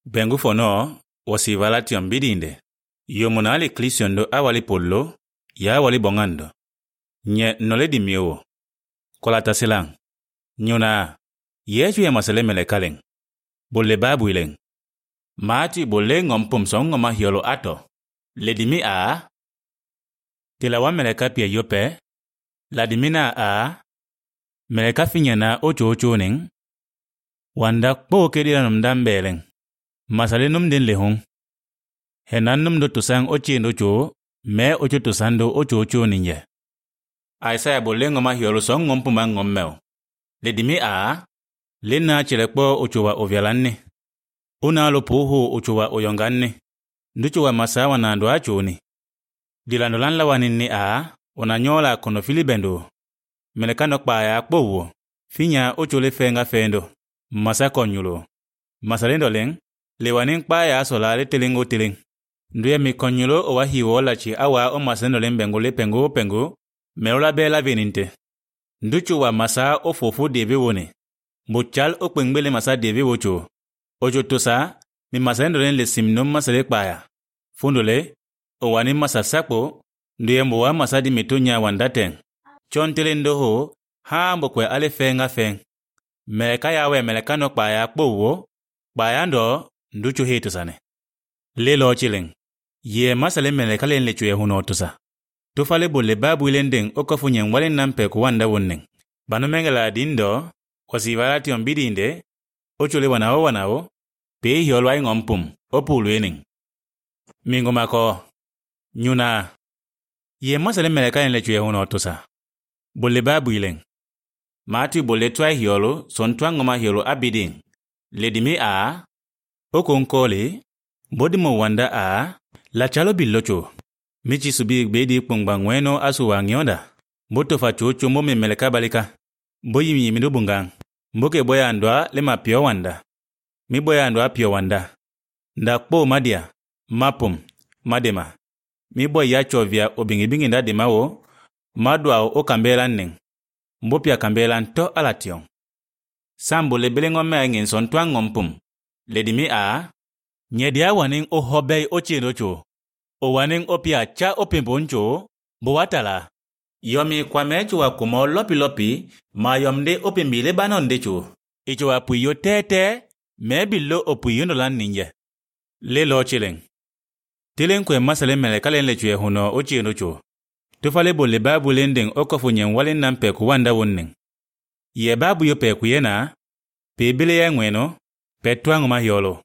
Bengu fono wasivalation bidinde. Yomunali klisiondo awali pollo ya awali bongando. Nye nole dimio. Kolata silang. Nyuna yeju ya masalemele kaleng. Bolle babu ileng. Mati bolle ngompum song ngoma hiolo ato. Ledimi a. Tilawa meleka pia yope. Ladimina a. Meleka finyana ocho ning. Wanda kpo kedira numdambeleng. Masale num den lehong. Henan num do tusang ochi ndocho. Me ocho tusando ocho ninye. Aisaya bolle ngoma hiolo song ngompuma ngommeo. Ledimi a. Lena chilekpo ochowa ovialanne. Una lo poho ochowa oyonganne. Nduchowa masawa na ndo achoni. Dilandolan lawaninni a. Onanyola kono filibendo. Melekano kpaya kpowo. Finya ochole fenga fendo. Masa konyulo. Masalendo leng. Lewanin kpaya solale telingo teling. Nduye mi konyulo owa hiwo lachi awa o masalendo lembengole pengo. Meola bela veninte. Nduchowa masa ofofu debe wone. Mochal okpengbele masa debe wocho. Ojo tosa, mi masalendo le simnom masale kpaya. Fundole, owani masa sakpo, nduye mbowa masa di mitonya wandateng. Chontelendo ho, ha mbokwe ale fenga feng. Meleka yawe melekano kpaya kpowo, kpaya ndo, nducho he tosane. Lelo chileng. Ye masale meleka len lecho ye huno tosa. Tufale bolle babu ilendeng okafunyen walen nampe kuwanda wonneng. Banomengela dindo, wasivalation bidinde, ochole wanao, pe hiolwa ngompum, opulwening. Mingomako, nyuna. Ye masale meleka len lecho ye huno tosa. Bolle babu ileng. Mati bolle twa hiolo, son twa ngoma hiolo abiding. Ledimi a. Okonkole, bodimo wanda a. La chalo bilocho. Michi subi bedi pungbangweno asuwa ngionda. Boto fa chocho mome meleka balika. Boyi mi mido bungang. Mboke boya andwa lema pio wanda. Mi boya andwa pio wanda. Ndakpo madia. Mapum. Madema. Mi boya chovia obingi nda demawo. Madwa o kambela neng. Mbopia kambela nto alation. Sambo lebelengo me ngin son twang ngompum. Ledimi a. Nyedia waning o hobei o chinocho. O waning opia cha opemboncho. Boatala. Yomi kwa mechu wa kumo lopi. Ma yomde opembile banondecho. Icho wa puyo tete. Mebilo opuyo no lan ninje. Lelo chileng. Tileng kwe masale melekalen lechwe huno o chinocho. Tufale bolle babu lendeng okofunyen walen nampe kuwanda wonneng. Ye babu yo pe kuyena. Pe bile ya ngweno. Pe twanguma hiolo.